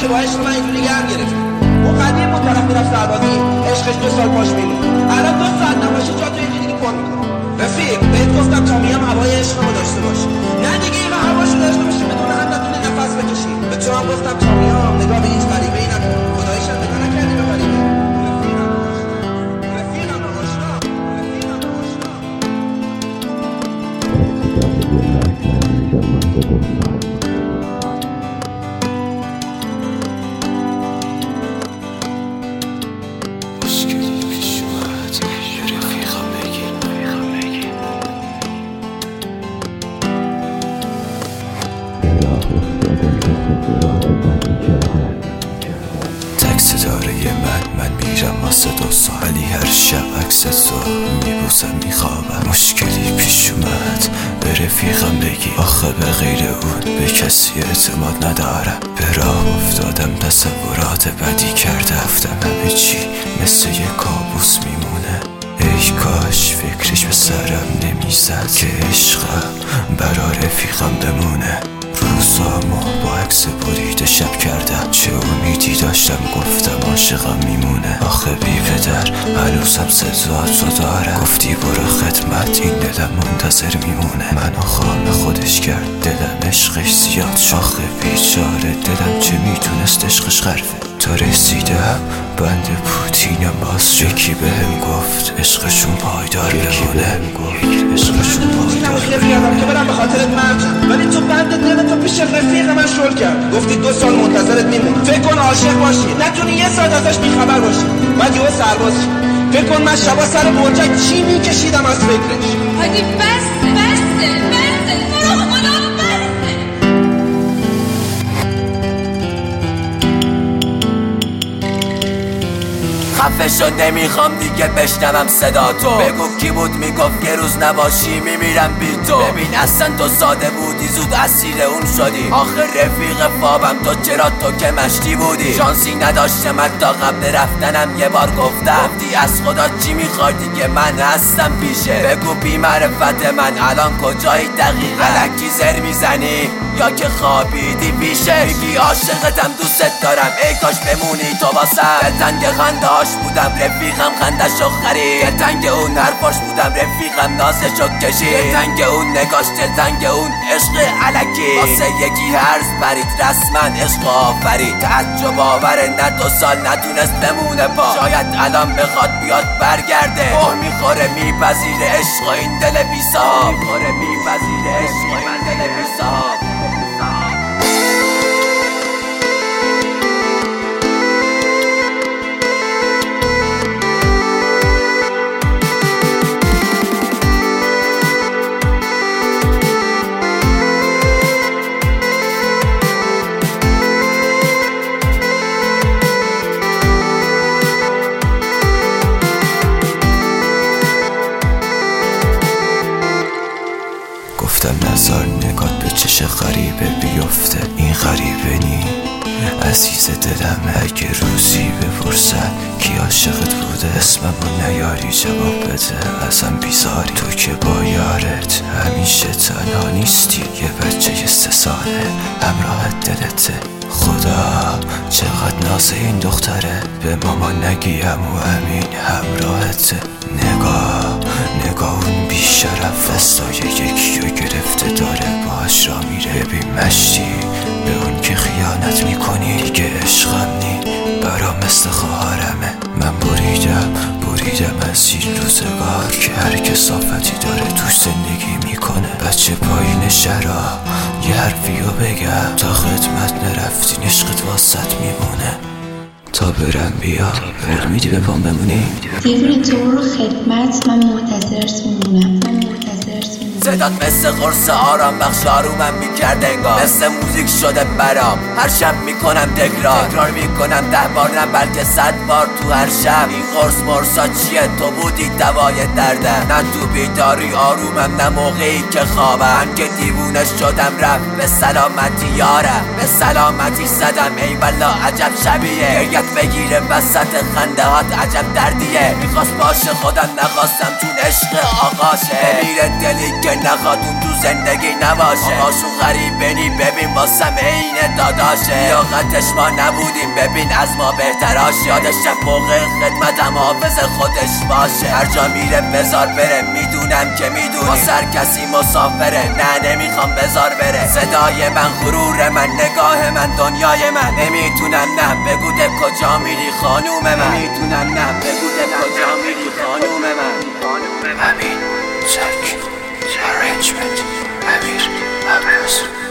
که با عشق من اینجوری گرم گرفت. اون قدیم بود طرف میرفت سربازی، عشقش 2 سال پاش میمون. الان 2 ساعت نباشه جا تو یکی دیگه پر میکنه. رفیق بهت گفتم تا میام هوای عشقمو داشته باش. نه دیگه این هواشو داشته باشی بدون هم نتونی نفس بکشی. به تو هم گفتم تا میام نگاه به هیچ غریبه‌ای نکن. خداییش هم نگاه نکردی به غریبه. رفیقم آشنا. من میرم واسه 2 سالی هر شب عکس تو میبوسم میخوابم. مشکلی پیش اومد به رفیقم بگی، آخه به غیر اون به کسی اعتماد ندارم. به راه افتادم تصورات بدی کرده رفتم، همه چی مثل یه کابوس میمونه. ای کاش فکرش به سرم نمیزد که عشقم برا رفیقم بمونه. روزامو با عکس بریده شب کردم، چه امیدی داشتم گفتم عاشقم میمونه. آخه بی پدر هنوزم صداتو دارم، گفتی برو خدمت این دلم منتظر میمونه. منو خام خودش کرد دلم عشقش زیاد، آخه بیچاره دلم چه میتونست عشقش غرفه. تا رسیدم بند پوتینم باز یکی بهم گفت عشقشون پایدار بمونه. عشقشون پایدار بمونه که برم به خاطرت مرد، ولی تو بند دلتو پیش رفیق من شل کرد. گفتی 2 سال منتظرت میمونم. فکر کن عاشق باشی نتونی یه ساعت ازش بیخبر باشی، بعد یهو سرباز شی. فکر کن من شبا سر برجک چی میکشیدم از فکرش. حاجی بسه برو خدا خفه شو نمیخوام دیگه بشنوم صدا تو. بگو کی بود میگفت یه روز نباشی میمیرم بی تو. ببین اصلا تو ساده بودی زود اسیر اون شدی. آخر رفیق خوابم تو چرا تو که مشتی بودی. شانسی نداشتم تا قبل رفتنم یه بار گفتی از خدا چی میخوای دیگه من هستم پیشه. بگو بی معرفت من الان کجایی دقیقا. الکی زر میزنی یا که خوابیدی پیشه. میگی عاشقتم دوست دارم ای کاش بمونی تو واسم. دلتنگ خنده هاش بودم رفیقم خندشو خرید. دلتنگ اون حرفاش بودم رفیقم نازشو کشید. دلتنگ اون نگاش دلتنگ اون عشق الکی. واسه یکی هرز برید رسما عشق آفرید. تعجب آوره نه 2 سال نتونست بمونه پا. شاید الان بخواد بیاد برگرده. اوه میخوره میپذیره عشق این دل بی‌صاحب. میخوره میپذیره عشق این دل بی‌صاحب. گفتم نظر نگات به چش غریبه بیفته. این غریبه نی عزیز دلم، اگه روزی بپرسن کی عاشقت بوده اسممو نیاری جواب بده ازم بیزاری. تو که با یارت همیشه تنها نیستی، یه بچه 3 ساله همراه دلته. خدا چقدر ناز این دختره، به مامان نگیم و امین همراهته. نگاه اون بیشرف دستای یکی رو گرفته داره باهاش را میره. ببین مشتی به اون که خیانت میکنی دیگه عشقم نی برا مثل خواهرمه. من بریدم از این روزگار که هر کثافتی داره توش زندگی میکنه. بچه پایین شهرها یه حرفیو بگم، تا خدمت نرفتین عشقت واسط میمونه. تا برم بیا قول میدی به پام بمونی؟ دیوونه تو رو خدمت من منتظرت میمونم. صدات مثل قرص آرام بخش آرومم میکرد انگار. مثل موزیک شده برام هر شب میکنم تکرار میکنم 10 بار نه بلکه 100 بار تو هر شب. این قرص مرسا چیه تو بودی دوای دردم. نه تو بیداری آرومم نه موقعی که خوابم. که دیوونه شدم رفت به سلامتی یارم. به سلامتی زدم ای والا عجب شبیه. گریت بگیره وسط خنده هات عجب دردیه. میخواست باشه خودم نخواستم چون عشق آقاشه. میره دلی که نخواد اون تو زندگی نباشه. آقاشون غریبنی ببین واسم عین داداشه. لیاقتش ما نبودیم ببین از ما بهتراشه. یادش موقع خدمتم حافظ خودش باشه. هر جا میره بذار بره میدونم که میدونی واسه هر کسی مسافره. نه نمیخوام بذار بره. صدای من غرور من نگاه من دنیای من. نمیتونم نه بگو ده کجا میری خانوم من. نمیتونم نه بگو ده کجا میری خانوم من. امین زک Arrangement امیر عباس